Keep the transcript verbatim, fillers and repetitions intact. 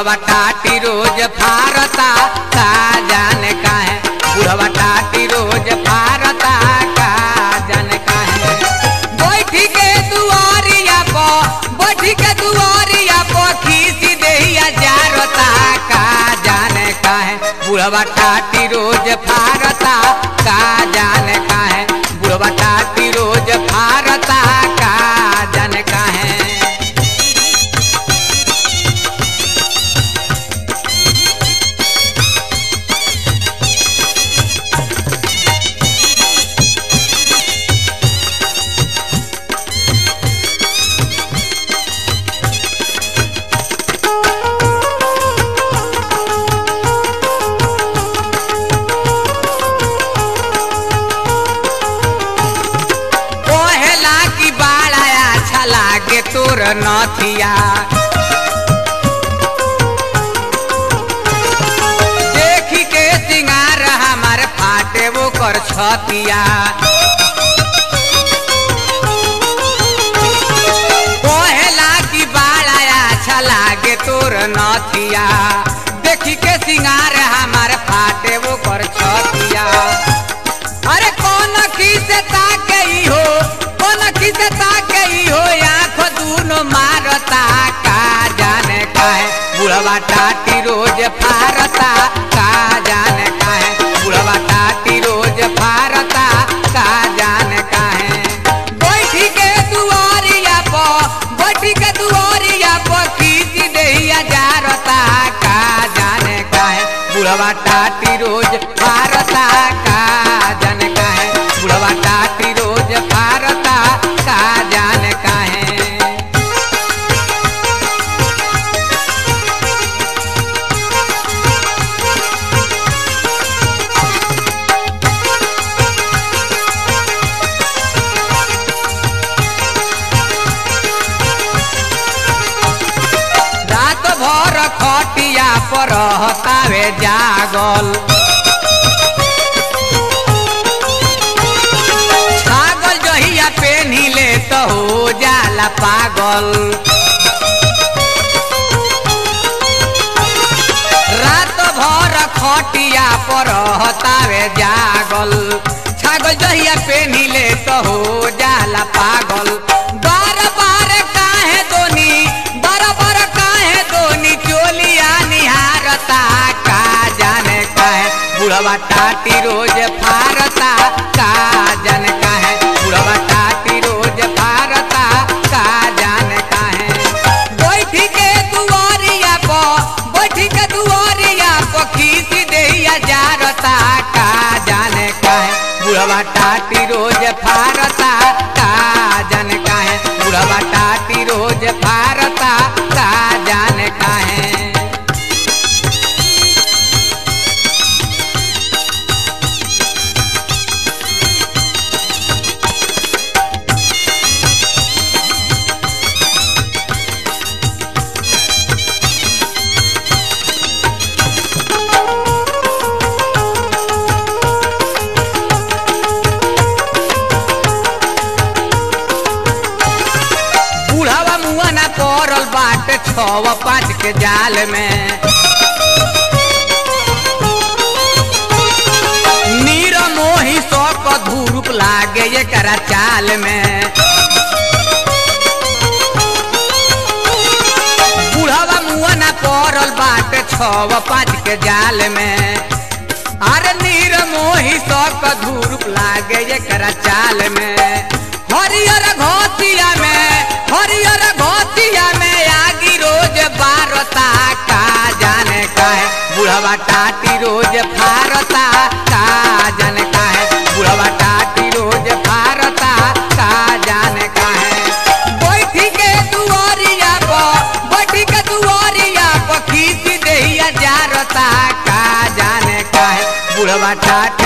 बुढ़वा टाटी रोज फारता का जाने काहे बुढ़वा टाटी रोज फारता का जाने काहे बैठी के दुआरिया पो बैठी के दुआरिया पो खीसी देहिया जारता का जाने काहे बुढ़वा टाटी रोज फारता का जाने काहे बुढ़वा टाटी रोज फारता का जाने काहे। लागे तोर नथिया देखी के सिंगार हमार फाटे वो कर छतिया कोहेला की बाड़ा अच्छा लागे तोर नथिया देखी के सिंगार हमार फाटे वो कर छतिया। अरे कौन खीसे ताके हो कौन खीसे ताके हो आँख दूनो मारता का जाने काहे बुढ़वा टाटी रोज फारता का जाने काहे बुढ़वा टाटी रोज फारता का जाने काहे बैठी के दुआरिया पो बैठी के दुआरिया पो खींची देहिया जारता का जाने काहे बुढ़वा टाटी रोज फारता का जाने काहे बुढ़वा टाटी रोज फारता का जाने काहे। रात भर खटिया पर रहतावे जागल छागल जहिया पेन्हिले तो हो जाला पागल रात भर खटिया पर रहतावे जागल छागल जहिया पेन्हिले तो हो जाला पागल बार बार काहे दोनी बार बार काहे दोनी चोलिया निहारता का जाने काहे बुढ़वा टाटी रोज फारता का जाने काहे बुढ़वा टाटी रोज फारता का जाने काहे बैठी के दुआरिया पो बैठी के दुआरिया पो खीसी देहिया जारता का जाने काहे बुढ़वा टाटी रोज फारता का जाने काहे बुढ़वा टाटी रोज फारता का जाने काहे। बाटे छव पाँच के जाल में नीर मोही सौ को धूप लागे ये करा चाल में बुढ़वा मुआना पड़ल बाटे छव पाँच के जाल में अरे नीर मोही सौ को धूप लागे ये करा चाल में हरियर घोटिया में हरियर घोटिया में आगी रोज बारता का जाने काहे बुढ़वा टाटी रोज फारता का जाने काहे बुढ़वा टाटी रोज फारता का जाने काहे बैठी के दुआरिया पो बैठी के दुआरिया पो खीसी देहिया जारता का जाने काहे बुढ़वा टाटी